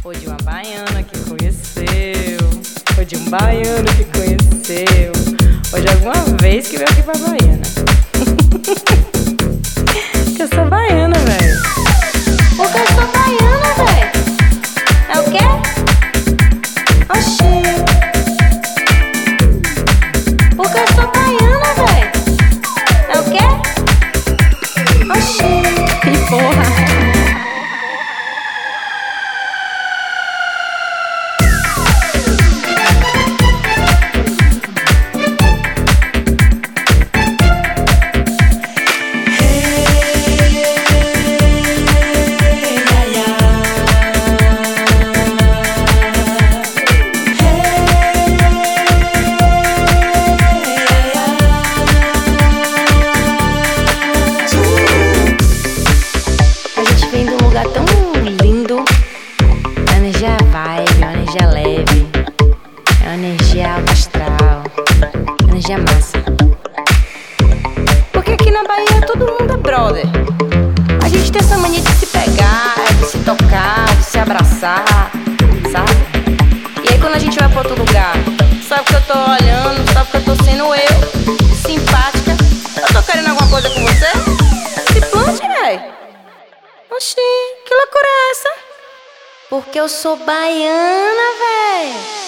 ou de uma baiana que conheceu, ou de um baiano que conheceu, ou de alguma vez que veio aqui pra Bahia, né? Que eu sou baiana, velho. Porque eu sou baiana, velho. É o quê? Oxi. Porque eu sou baiana, velho. É o quê? Oxi. Que porra. Tão lindo, a energia é vibe, a energia leve, a energia alto astral, a energia massa. Porque aqui na Bahia todo mundo é brother. A gente tem essa mania de se pegar, de se tocar, de se abraçar, sabe? E aí quando a gente vai pra outro lugar, sabe que eu tô olhando, sabe que eu tô sendo eu, simpática, eu tô querendo alguma coisa com você? Se plante, véi. Oxi, que loucura é essa? Porque eu sou baiana, véi.